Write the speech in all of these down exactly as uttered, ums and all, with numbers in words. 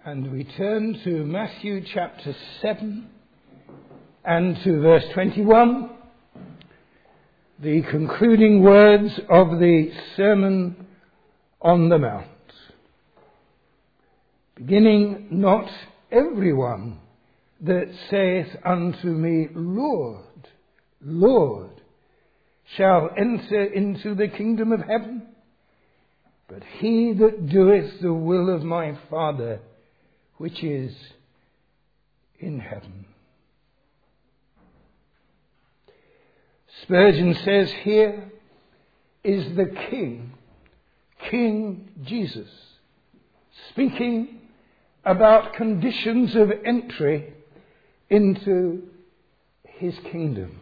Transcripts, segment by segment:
And we turn to Matthew chapter seven and to verse twenty-one, the concluding words of the Sermon on the Mount. Beginning, not everyone that saith unto me, Lord, Lord, shall enter into the kingdom of heaven, but he that doeth the will of my Father which is in heaven. Spurgeon says here is the King, King Jesus, speaking about conditions of entry into his kingdom.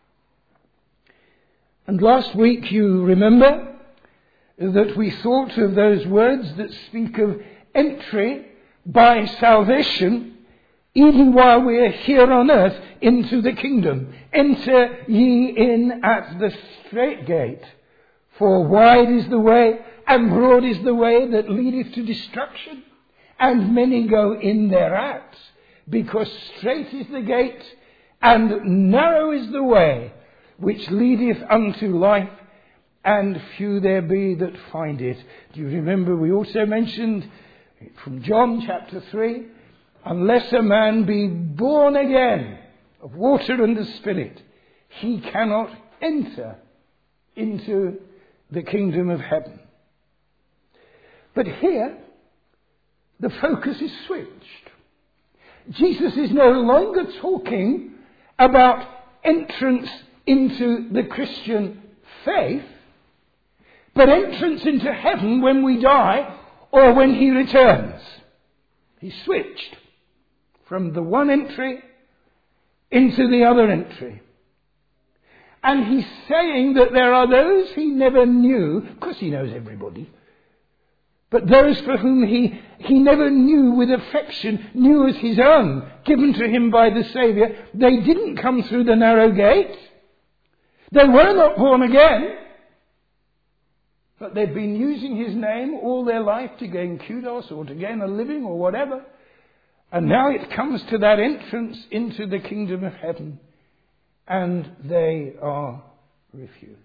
And last week you remember that we thought of those words that speak of entry by salvation, even while we are here on earth, into the kingdom. Enter ye in at the strait gate, for wide is the way, and broad is the way that leadeth to destruction, and many go in thereat, because strait is the gate, and narrow is the way, which leadeth unto life, and few there be that find it. Do you remember we also mentioned from John chapter three, unless a man be born again of water and the Spirit, he cannot enter into the kingdom of heaven. But here, the focus is switched. Jesus is no longer talking about entrance into the Christian faith, but entrance into heaven when we die or when he returns. He switched from the one entry into the other entry. And he's saying that there are those he never knew. Of course he knows everybody. But those for whom he, he never knew with affection, knew as his own, given to him by the Saviour, they didn't come through the narrow gate. They were not born again. But they've been using his name all their life to gain kudos or to gain a living or whatever. And now it comes to that entrance into the kingdom of heaven, and they are refused.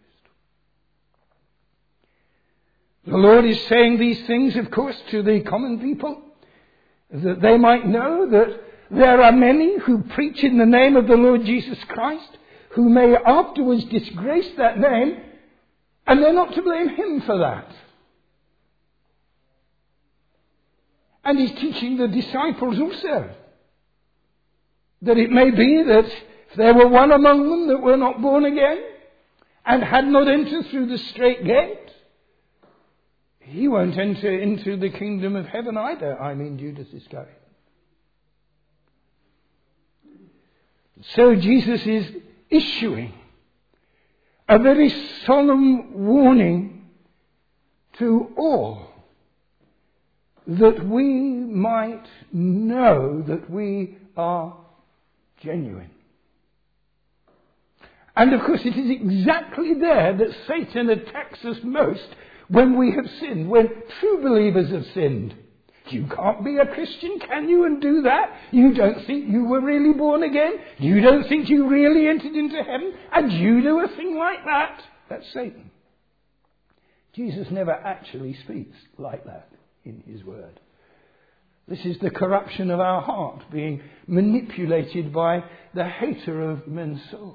The Lord is saying these things, of course, to the common people, that they might know that there are many who preach in the name of the Lord Jesus Christ, who may afterwards disgrace that name, and they're not to blame him for that. And he's teaching the disciples also that it may be that if there were one among them that were not born again and had not entered through the strait gate, he won't enter into the kingdom of heaven either. I mean Judas Iscariot. So Jesus is issuing a very solemn warning to all, that we might know that we are genuine. And of course it is exactly there that Satan attacks us most when we have sinned, when true believers have sinned. You can't be a Christian, can you, and do that? You don't think you were really born again? You don't think you really entered into heaven? And you do a thing like that? That's Satan. Jesus never actually speaks like that in his word. This is the corruption of our heart being manipulated by the hater of men's souls.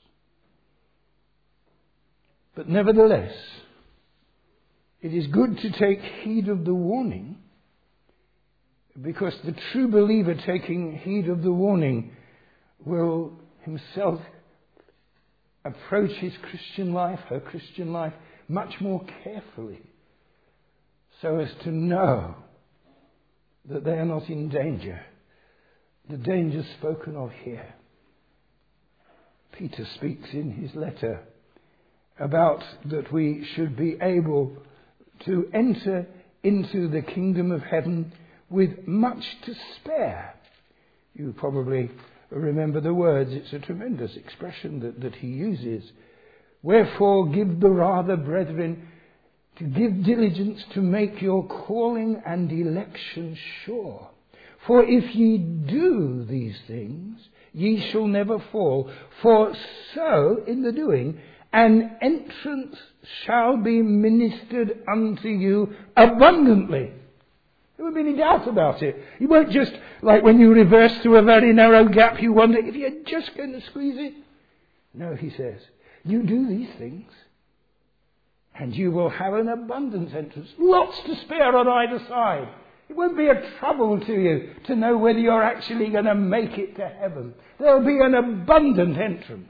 But nevertheless, it is good to take heed of the warning, because the true believer taking heed of the warning will himself approach his Christian life, her Christian life, much more carefully, so as to know that they are not in danger. The danger spoken of here. Peter speaks in his letter about that we should be able to enter into the kingdom of heaven with much to spare. You probably remember the words. It's a tremendous expression that, that he uses. Wherefore give the rather, brethren, to give diligence to make your calling and election sure. For if ye do these things, ye shall never fall. For so, in the doing, an entrance shall be ministered unto you abundantly. There won't be any doubt about it. You won't just, like when you reverse through a very narrow gap, you wonder if you're just going to squeeze it. No, he says, you do these things, and you will have an abundant entrance. Lots to spare on either side. It won't be a trouble to you to know whether you're actually going to make it to heaven. There'll be an abundant entrance.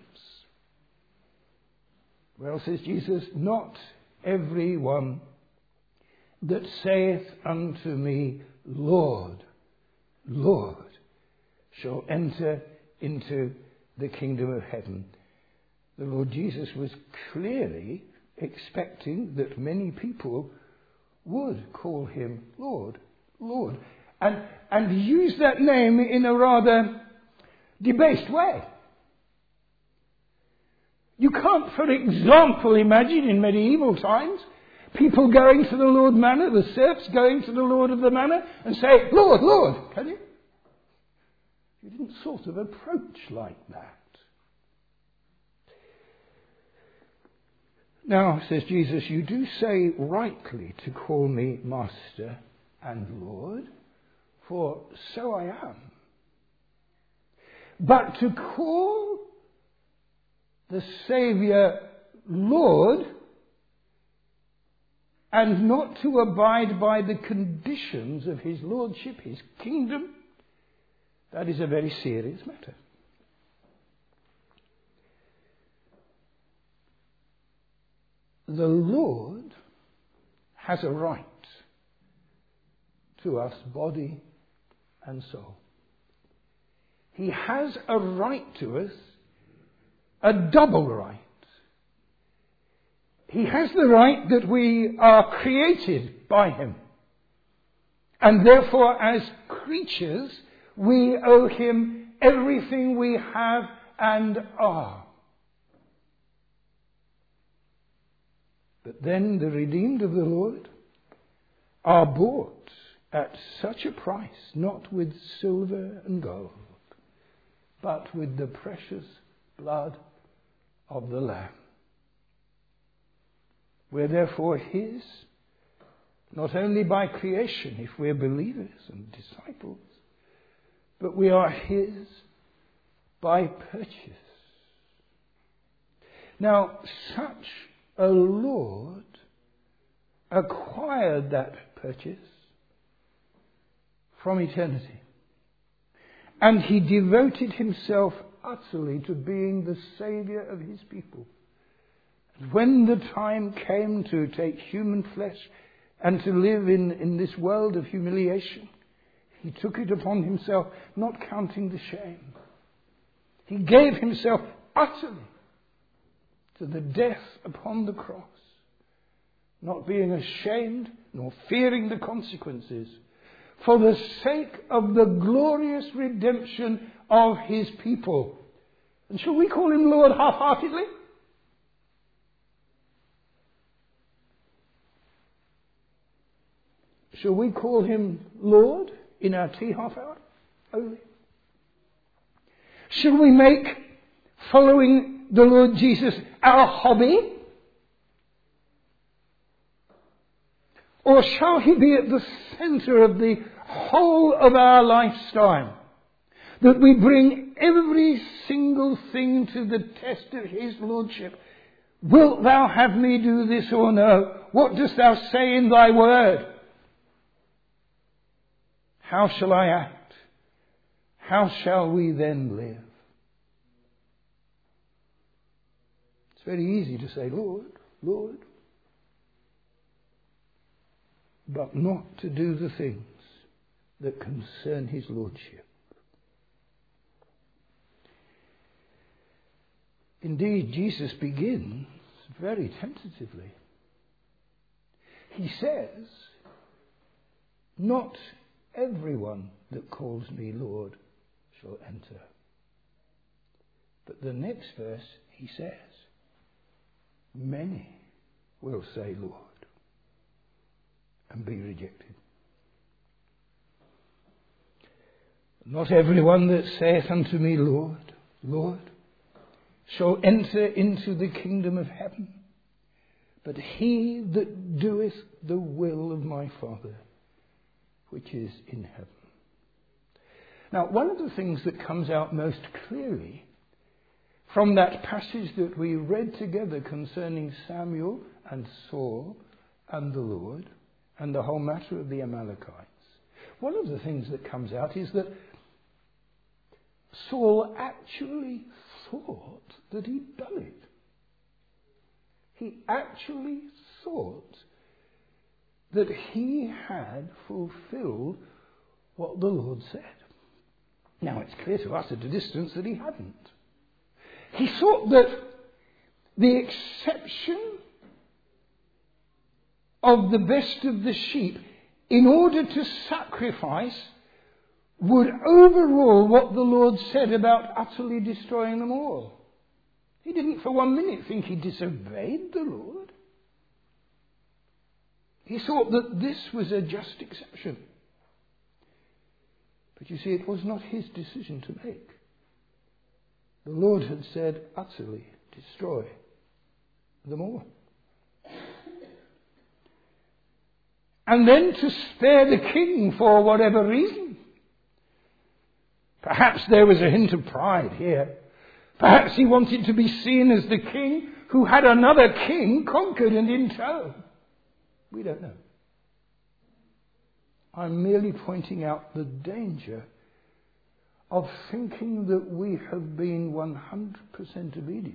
Well, says Jesus, not every one that saith unto me, Lord, Lord, shall enter into the kingdom of heaven. The Lord Jesus was clearly expecting that many people would call him Lord, Lord, and, and use that name in a rather debased way. You can't, for example, imagine in medieval times people going to the Lord Manor, the serfs going to the Lord of the Manor and say, Lord, Lord, can you? You didn't sort of approach like that. Now, says Jesus, you do say rightly to call me Master and Lord, for so I am. But to call the Saviour Lord and not to abide by the conditions of his lordship, his kingdom, that is a very serious matter. The Lord has a right to us, body and soul. He has a right to us, a double right. He has the right that we are created by him. And therefore, as creatures, we owe him everything we have and are. But then the redeemed of the Lord are bought at such a price, not with silver and gold, but with the precious blood of the Lamb. We're therefore his, not only by creation, if we're believers and disciples, but we are his by purchase. Now, such a Lord acquired that purchase from eternity. And he devoted himself utterly to being the Saviour of his people. When the time came to take human flesh and to live in, in this world of humiliation, he took it upon himself, not counting the shame. He gave himself utterly to the death upon the cross, not being ashamed nor fearing the consequences, for the sake of the glorious redemption of his people. And shall we call him Lord half-heartedly? Shall we call him Lord in our tea half hour only? Shall we make following the Lord Jesus our hobby? Or shall he be at the centre of the whole of our lifestyle? That we bring every single thing to the test of his lordship. Wilt thou have me do this or no? What dost thou say in thy word? How shall I act? How shall we then live? It's very easy to say, Lord, Lord, but not to do the things that concern his lordship. Indeed, Jesus begins very tentatively. He says, not everyone that calls me Lord shall enter. But the next verse he says, many will say Lord and be rejected. Not everyone that saith unto me, Lord, Lord, shall enter into the kingdom of heaven, but he that doeth the will of my Father, which is in heaven. Now, one of the things that comes out most clearly from that passage that we read together concerning Samuel and Saul and the Lord and the whole matter of the Amalekites, one of the things that comes out is that Saul actually thought that he'd done it. He actually thought that he had fulfilled what the Lord said. Now, it's clear to us at a distance that he hadn't. He thought that the exception of the best of the sheep in order to sacrifice would overrule what the Lord said about utterly destroying them all. He didn't for one minute think he disobeyed the Lord. He thought that this was a just exception. But you see, it was not his decision to make. The Lord had said, utterly destroy them all. And then to spare the king for whatever reason. Perhaps there was a hint of pride here. Perhaps he wanted to be seen as the king who had another king conquered and in tow. We don't know. I'm merely pointing out the danger of thinking that we have been one hundred percent obedient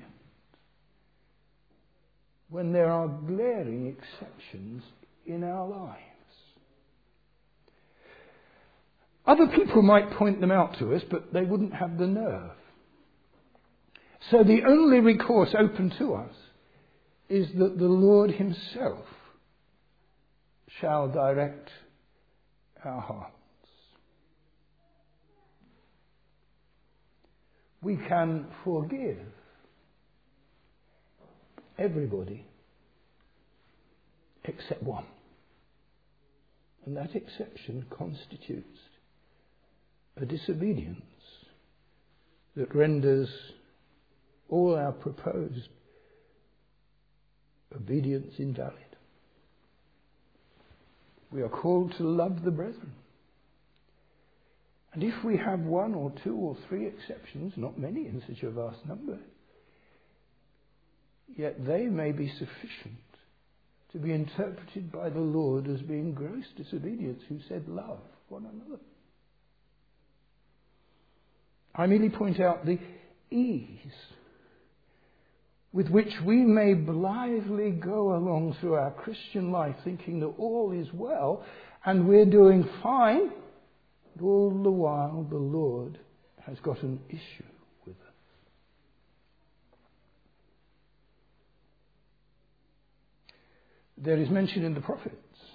when there are glaring exceptions in our lives. Other people might point them out to us, but they wouldn't have the nerve. So the only recourse open to us is that the Lord himself shall direct our hearts. We can forgive everybody except one. And that exception constitutes a disobedience that renders all our proposed obedience invalid. We are called to love the brethren. And if we have one or two or three exceptions, not many in such a vast number, yet they may be sufficient to be interpreted by the Lord as being gross disobedience, who said love one another. I merely point out the ease with which we may blithely go along through our Christian life thinking that all is well and we're doing fine, but all the while the Lord has got an issue with us. There is mention in the prophets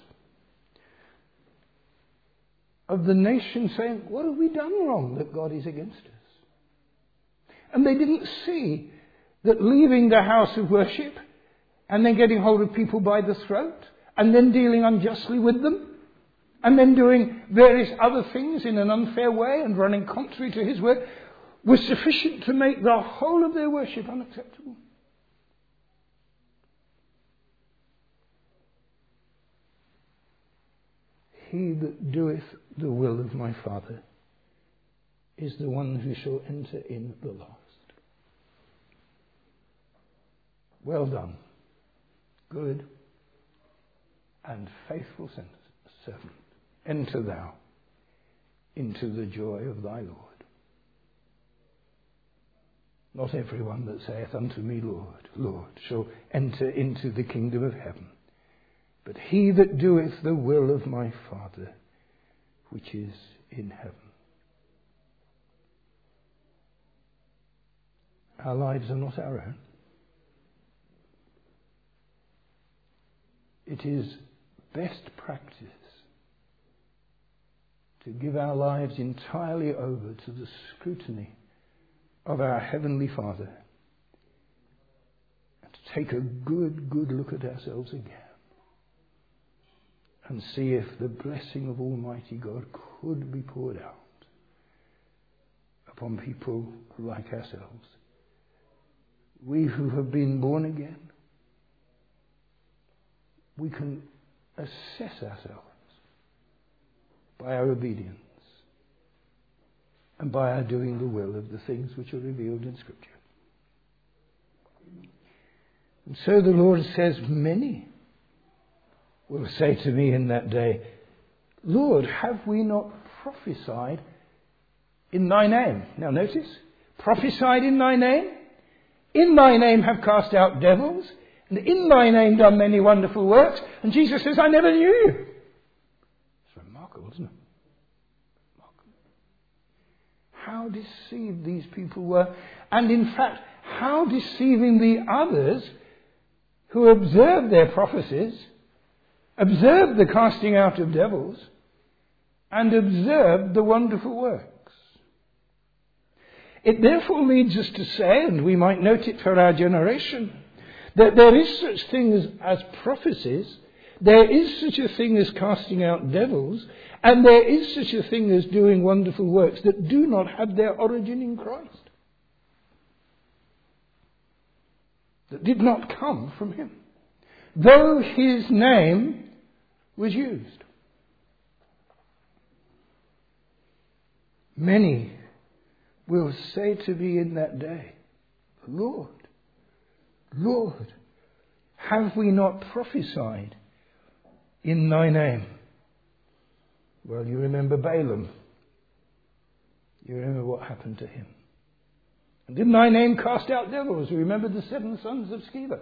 of the nation saying, what have we done wrong that God is against us? And they didn't see that leaving the house of worship and then getting hold of people by the throat and then dealing unjustly with them and then doing various other things in an unfair way and running contrary to his word was sufficient to make the whole of their worship unacceptable. He that doeth the will of my Father is the one who shall enter in the last. Well done, good and faithful servant. Enter thou into the joy of thy Lord. Not everyone that saith unto me, Lord, Lord, shall enter into the kingdom of heaven, but he that doeth the will of my Father, which is in heaven. Our lives are not our own. It is best practice to give our lives entirely over to the scrutiny of our Heavenly Father and to take a good, good look at ourselves again and see if the blessing of Almighty God could be poured out upon people like ourselves. We who have been born again, we can assess ourselves by our obedience and by our doing the will of the things which are revealed in Scripture. And so the Lord says, many will say to me in that day, Lord, have we not prophesied in thy name? Now notice, prophesied in thy name, in thy name have cast out devils, and in thy name done many wonderful works. And Jesus says, I never knew you. It's remarkable, isn't it? Remarkable. How deceived these people were, and in fact, how deceiving the others who observed their prophecies, observed the casting out of devils, and observed the wonderful works. It therefore leads us to say, and we might note it for our generation, that there is such things as prophecies, there is such a thing as casting out devils, and there is such a thing as doing wonderful works that do not have their origin in Christ, that did not come from him, though his name was used. Many will say to me in that day, Lord, Lord, have we not prophesied in thy name? Well, you remember Balaam. You remember what happened to him. And in thy name cast out devils. You remember the seven sons of Sceva.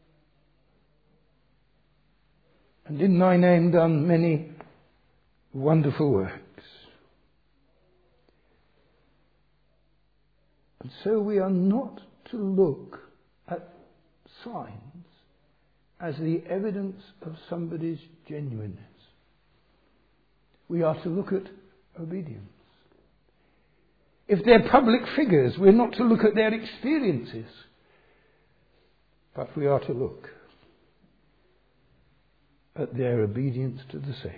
And in thy name done many wonderful works. And so we are not to look at signs as the evidence of somebody's genuineness. We are to look at obedience. If they're public figures, we're not to look at their experiences, but we are to look at their obedience to the Saviour.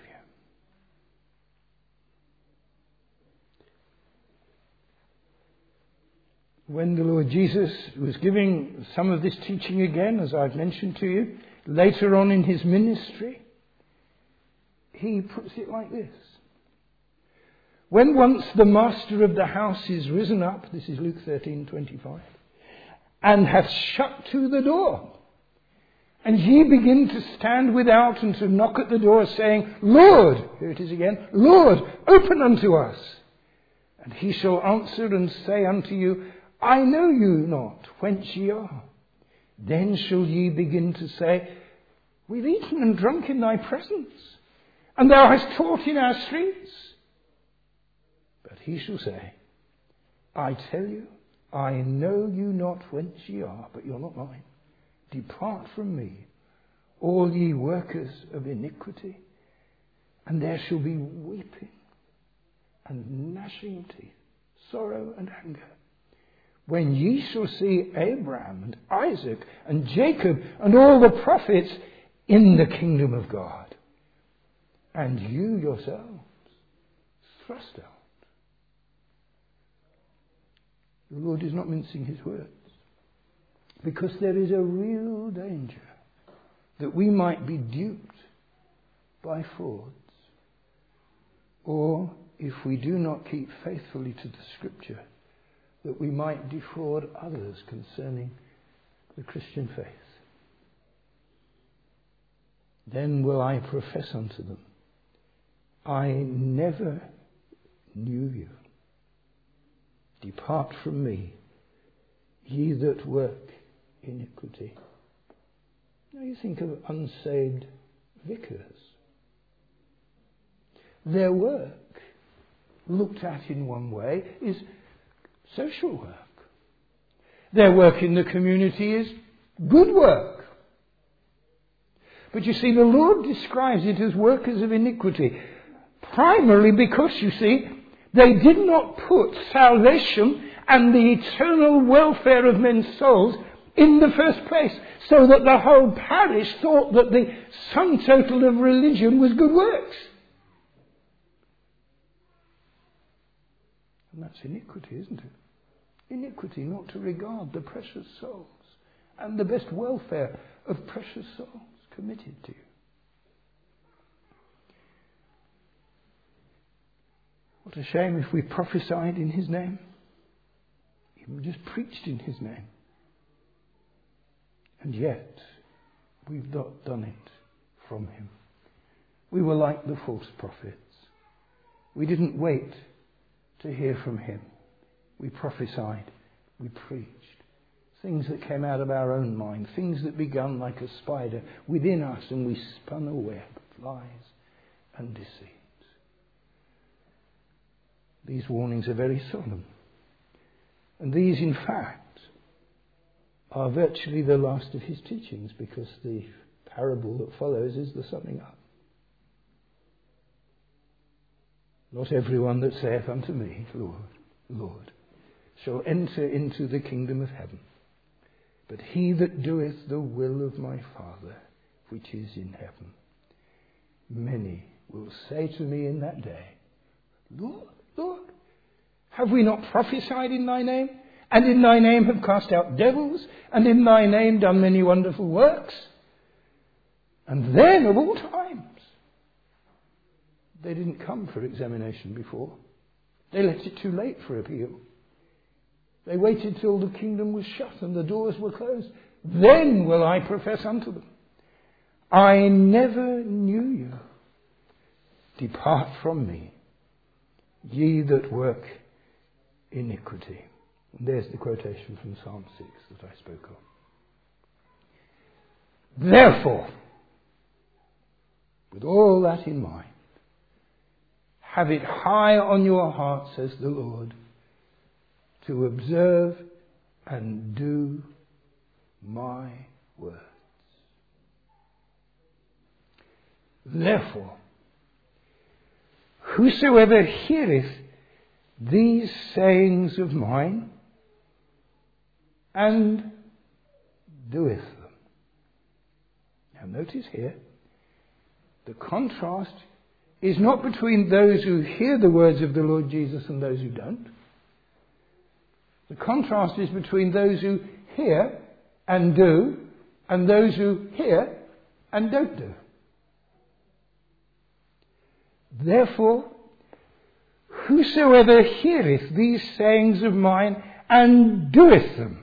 When the Lord Jesus was giving some of this teaching again, as I've mentioned to you, later on in his ministry, he puts it like this. When once the master of the house is risen up, this is Luke thirteen twenty-five, and hath shut to the door, and ye begin to stand without and to knock at the door, saying, Lord, here it is again, Lord, open unto us. And he shall answer and say unto you, I know you not whence ye are. Then shall ye begin to say, We've eaten and drunk in thy presence, and thou hast taught in our streets. But he shall say, I tell you, I know you not whence ye are, but you're not mine. Depart from me, all ye workers of iniquity, and there shall be weeping and gnashing of teeth, sorrow and anger, when ye shall see Abraham and Isaac and Jacob and all the prophets in the kingdom of God, and you yourselves thrust out. The Lord is not mincing his words, because there is a real danger that we might be duped by frauds, or, if we do not keep faithfully to the Scripture, that we might defraud others concerning the Christian faith. Then will I profess unto them, I never knew you. Depart from me, ye that work iniquity. Now you think of unsaved vicars. Their work, looked at in one way, is social work. Their work in the community is good work. But you see, the Lord describes it as workers of iniquity, primarily because, you see, they did not put salvation and the eternal welfare of men's souls in the first place, so that the whole parish thought that the sum total of religion was good works. And that's iniquity, isn't it? Iniquity not to regard the precious souls and the best welfare of precious souls committed to you. What a shame if we prophesied in his name, even just preached in his name, and yet we've not done it from him. We were like the false prophets. We didn't wait to hear from him. We prophesied, we preached. Things that came out of our own mind, things that began like a spider within us, and we spun a web of lies and deceit. These warnings are very solemn. And these, in fact, are virtually the last of his teachings, because the parable that follows is the summing up. Not everyone that saith unto me, Lord, Lord, shall enter into the kingdom of heaven, but he that doeth the will of my Father which is in heaven. Many will say to me in that day, Lord, Lord, have we not prophesied in thy name, and in thy name have cast out devils, and in thy name done many wonderful works? And then, of all times, they didn't come for examination before. They left it too late for appeal. They waited till the kingdom was shut and the doors were closed. Then will I profess unto them, I never knew you. Depart from me, ye that work iniquity. And there's the quotation from Psalm six that I spoke of. Therefore, with all that in mind, have it high on your heart, says the Lord, to observe and do my words. Therefore, whosoever heareth these sayings of mine and doeth them. Now notice here, the contrast is not between those who hear the words of the Lord Jesus and those who don't. The contrast is between those who hear and do and those who hear and don't do. Therefore, whosoever heareth these sayings of mine and doeth them,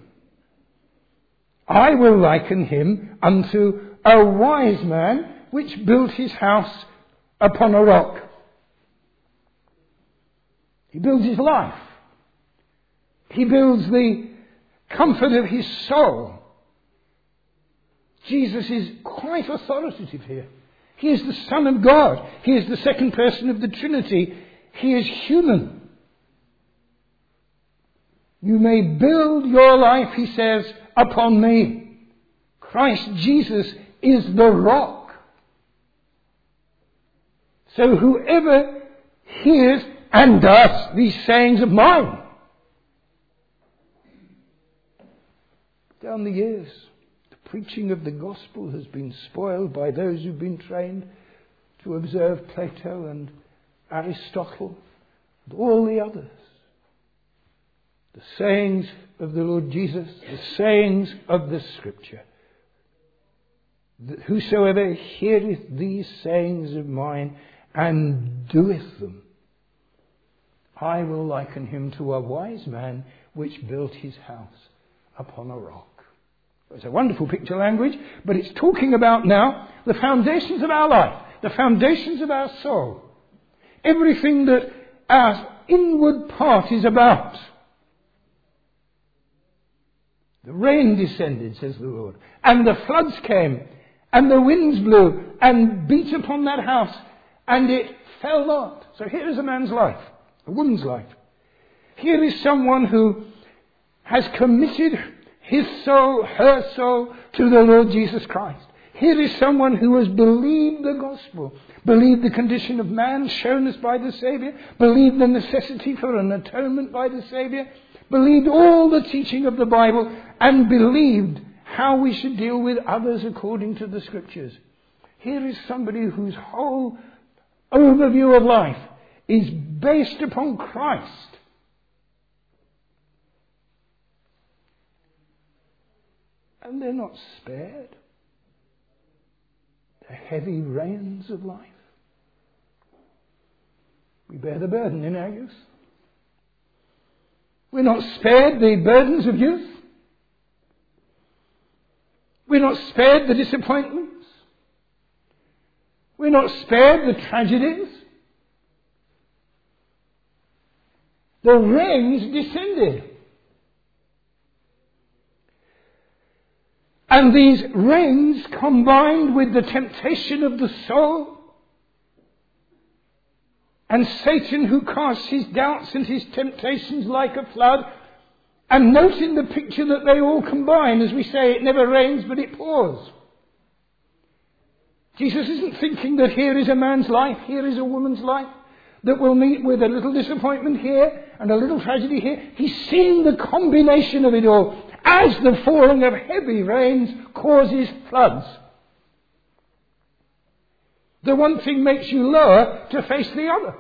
I will liken him unto a wise man which built his house upon a rock. He builds his life. He builds the comfort of his soul. Jesus is quite authoritative here. He is the Son of God. He is the second person of the Trinity. He is human. You may build your life, he says, upon me. Christ Jesus is the rock. So whoever hears and does these sayings of mine. Down the years, the preaching of the gospel has been spoiled by those who've been trained to observe Plato and Aristotle and all the others. The sayings of the Lord Jesus, the sayings of the Scripture. Whosoever heareth these sayings of mine and doeth them, I will liken him to a wise man which built his house upon a rock. It's a wonderful picture language, but it's talking about now the foundations of our life, the foundations of our soul, everything that our inward part is about. The rain descended, says the Lord, and the floods came, and the winds blew and beat upon that house, and it fell not. So here is a man's life, a woman's life. Here is someone who has committed his soul, her soul, to the Lord Jesus Christ. Here is someone who has believed the gospel, believed the condition of man shown us by the Saviour, believed the necessity for an atonement by the Saviour, believed all the teaching of the Bible, and believed how we should deal with others according to the Scriptures. Here is somebody whose whole overview of life is based upon Christ And they're not spared the heavy rains of life. We bear the burden in our youth. We're not spared the burdens of youth. We're not spared the disappointments. We're not spared the tragedies. The rains descended. And these rains, combined with the temptation of the soul, and Satan who casts his doubts and his temptations like a flood, and note in the picture that they all combine. As we say, it never rains but it pours. Jesus isn't thinking that here is a man's life, here is a woman's life, that will meet with a little disappointment here and a little tragedy here. He's seeing the combination of it all as the falling of heavy rains causes floods. The one thing makes you lower to face the other.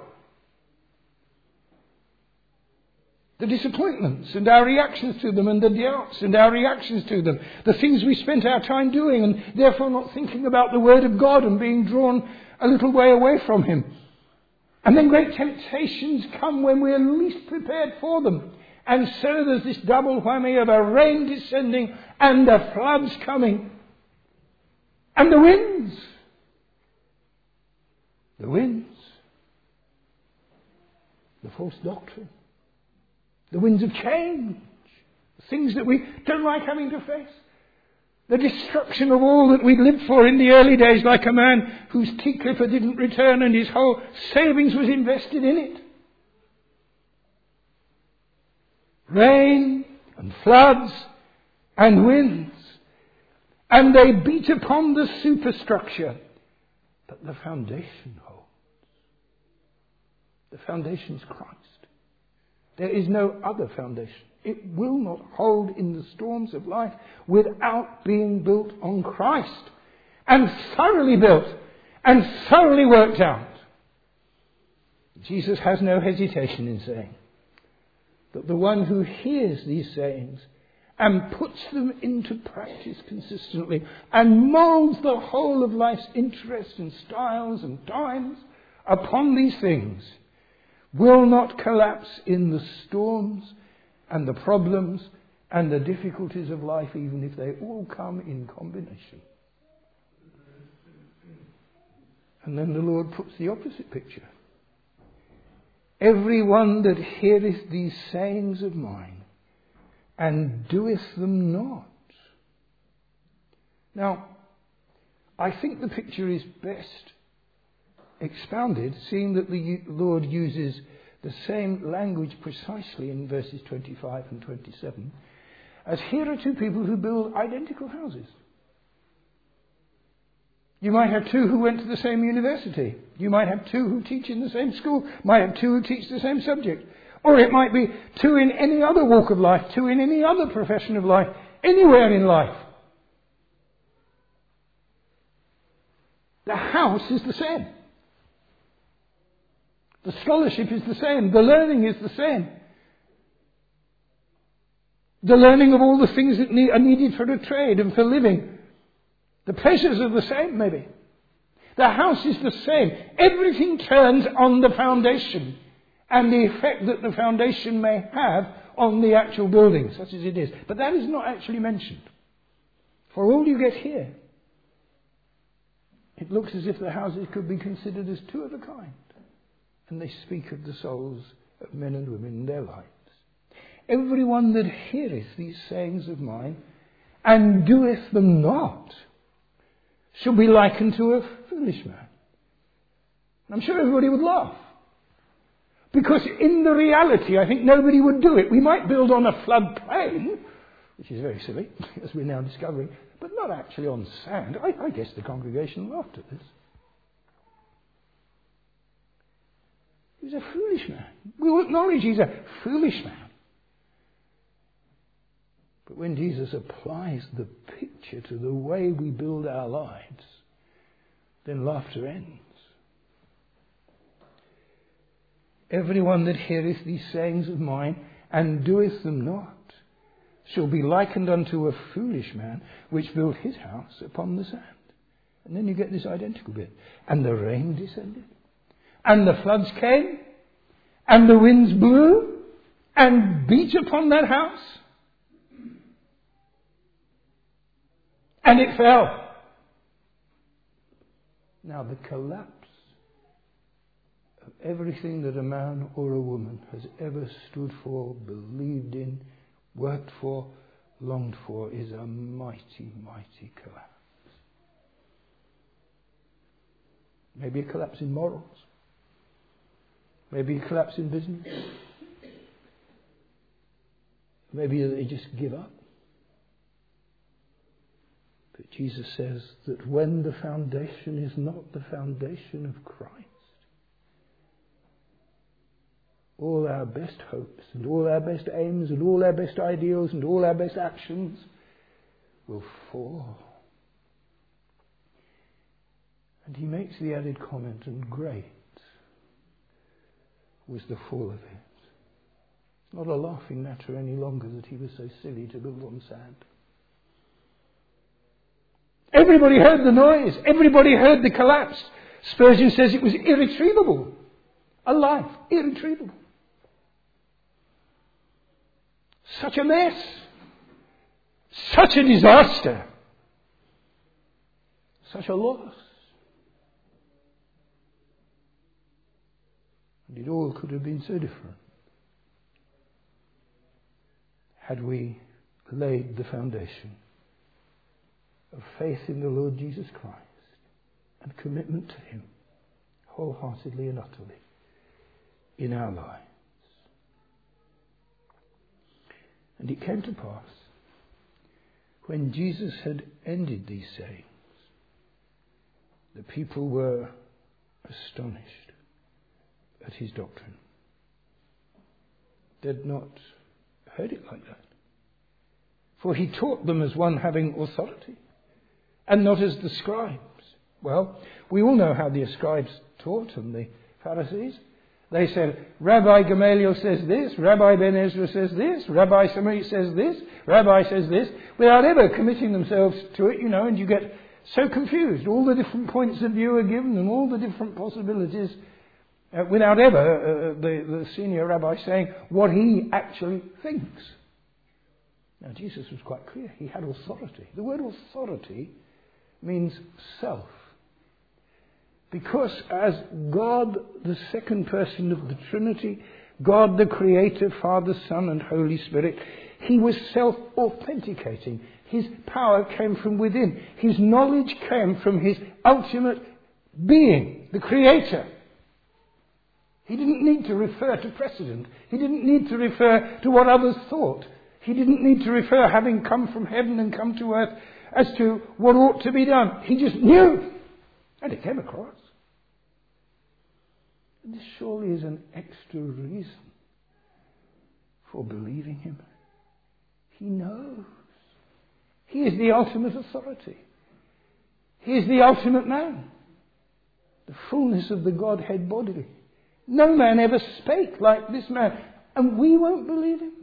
The disappointments and our reactions to them, and the doubts and our reactions to them. The things we spent our time doing and therefore not thinking about the Word of God and being drawn a little way away from Him. And then great temptations come when we're least prepared for them. And so there's this double whammy of a rain descending and the floods coming. And the winds. The winds. The false doctrine. The winds of change. Things that we don't like having to face. The destruction of all that we'd lived for in the early days, like a man whose tea clipper didn't return and his whole savings was invested in it. Rain and floods and winds. And they beat upon the superstructure. But the foundation holds. The foundation's Christ. There is no other foundation. It will not hold in the storms of life without being built on Christ. And thoroughly built. And thoroughly worked out. Jesus has no hesitation in saying that the one who hears these sayings and puts them into practice consistently and molds the whole of life's interests and styles and times upon these things will not collapse in the storms and the problems and the difficulties of life, even if they all come in combination. And then the Lord puts the opposite picture. Every one that heareth these sayings of mine and doeth them not. Now, I think the picture is best expounded, seeing that the Lord uses the same language precisely in verses twenty-five and twenty-seven, as here are two people who build identical houses. You might have two who went to the same university. You might have two who teach in the same school. You might have two who teach the same subject. Or it might be two in any other walk of life, two in any other profession of life, anywhere in life. The house is the same. The scholarship is the same. The learning is the same. The learning of all the things that need, are needed for a trade and for living. The pleasures are the same, maybe. The house is the same. Everything turns on the foundation and the effect that the foundation may have on the actual building, such as it is. But that is not actually mentioned. For all you get here, it looks as if the houses could be considered as two of a kind. And they speak of the souls of men and women in their lives. Everyone that heareth these sayings of mine and doeth them not shall be likened to a foolish man. I'm sure everybody would laugh. Because in the reality, I think nobody would do it. We might build on a floodplain, which is very silly, as we're now discovering, but not actually on sand. I, I guess the congregation laughed at this. He's a foolish man. We will acknowledge he's a foolish man. But when Jesus applies the picture to the way we build our lives, then laughter ends. Everyone that heareth these sayings of mine and doeth them not shall be likened unto a foolish man which built his house upon the sand. And then you get this identical bit. And the rain descended, and the floods came, and the winds blew, and beat upon that house, and it fell. Now the collapse of everything that a man or a woman has ever stood for, believed in, worked for, longed for, is a mighty, mighty collapse. Maybe a collapse in morals. Maybe a collapse in business. Maybe they just give up. But Jesus says that when the foundation is not the foundation of Christ, all our best hopes and all our best aims and all our best ideals and all our best actions will fall. And he makes the added comment, and great was the fall of it. It's not a laughing matter any longer that he was so silly to build on sand. Everybody heard the noise. Everybody heard the collapse. Spurgeon says it was irretrievable. A life, irretrievable. Such a mess. Such a disaster. Such a loss. And it all could have been so different had we laid the foundation of faith in the Lord Jesus Christ and commitment to him wholeheartedly and utterly in our lives. And it came to pass, when Jesus had ended these sayings, the people were astonished at his doctrine. They had not heard it like that. For he taught them as one having authority, and not as the scribes. Well, we all know how the scribes taught, and the Pharisees. They said, Rabbi Gamaliel says this, Rabbi Ben Ezra says this, Rabbi Samari says this, Rabbi says this, without ever committing themselves to it, you know, and you get so confused. All the different points of view are given and all the different possibilities uh, without ever uh, the, the senior rabbi saying what he actually thinks. Now, Jesus was quite clear. He had authority. The word authority means self. Because as God, the second person of the Trinity, God the Creator, Father, Son and Holy Spirit, he was self-authenticating. His power came from within. His knowledge came from his ultimate being, the Creator. He didn't need to refer to precedent. He didn't need to refer to what others thought. He didn't need to refer, having come from heaven and come to earth, as to what ought to be done. He just knew. And it came across. This surely is an extra reason for believing him. He knows. He is the ultimate authority. He is the ultimate man. The fullness of the Godhead bodily. No man ever spake like this man. And we won't believe him.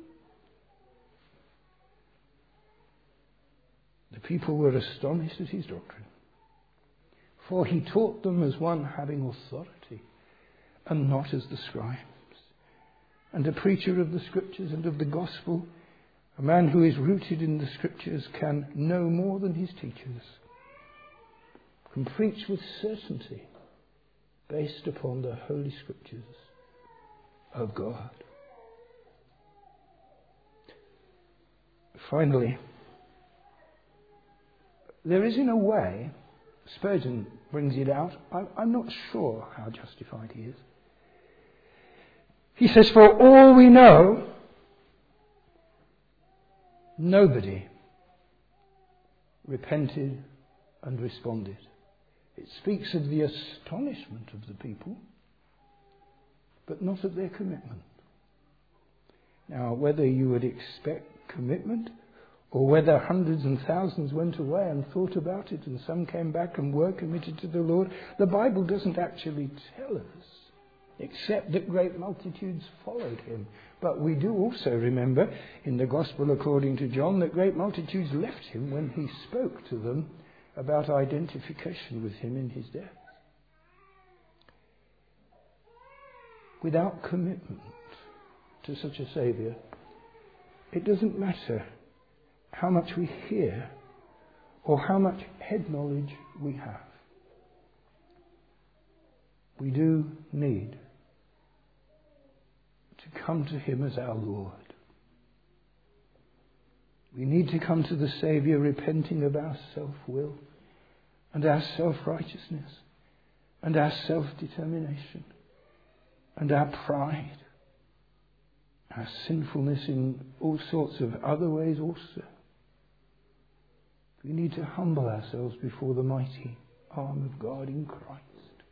The people were astonished at his doctrine. For he taught them as one having authority, and not as the scribes. And a preacher of the Scriptures and of the Gospel, a man who is rooted in the Scriptures, can know more than his teachers, can preach with certainty based upon the Holy Scriptures of God. Finally, there is in a way, Spurgeon brings it out, I'm not sure how justified he is. He says, for all we know, nobody repented and responded. It speaks of the astonishment of the people, but not of their commitment. Now, whether you would expect commitment, or whether hundreds and thousands went away and thought about it and some came back and were committed to the Lord, the Bible doesn't actually tell us. except that great multitudes followed him. But we do also remember in the Gospel according to John that great multitudes left him when he spoke to them about identification with him in his death. Without commitment to such a Saviour, it doesn't matter how much we hear or how much head knowledge we have. We do need to come to him as our Lord. We need to come to the Saviour repenting of our self-will and our self-righteousness and our self-determination and our pride, our sinfulness in all sorts of other ways also. We need to humble ourselves before the mighty arm of God in Christ.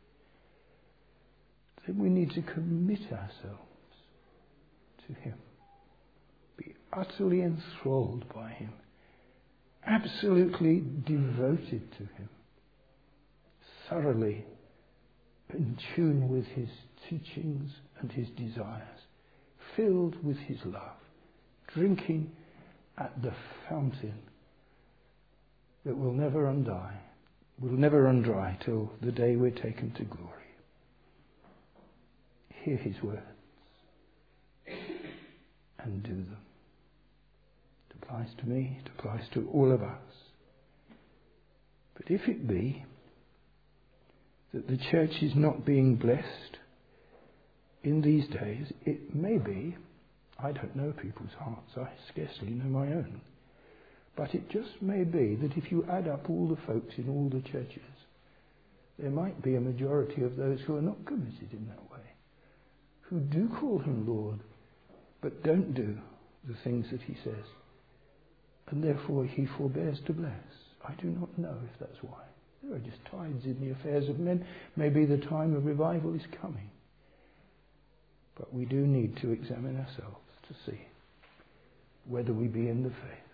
Then we need to commit ourselves to him. Be utterly enthralled by him. Absolutely devoted to him. Thoroughly in tune with his teachings and his desires. Filled with his love. Drinking at the fountain that will never undie. Will never run dry till the day we're taken to glory. Hear his words and do them. It applies to me, it applies to all of us. But if it be that the church is not being blessed in these days, it may be, I don't know people's hearts, I scarcely know my own, but it just may be that if you add up all the folks in all the churches, there might be a majority of those who are not committed in that way, who do call him Lord, but don't do the things that he says. And therefore he forbears to bless. I do not know if that's why. There are just tides in the affairs of men. Maybe the time of revival is coming. But we do need to examine ourselves to see whether we be in the faith.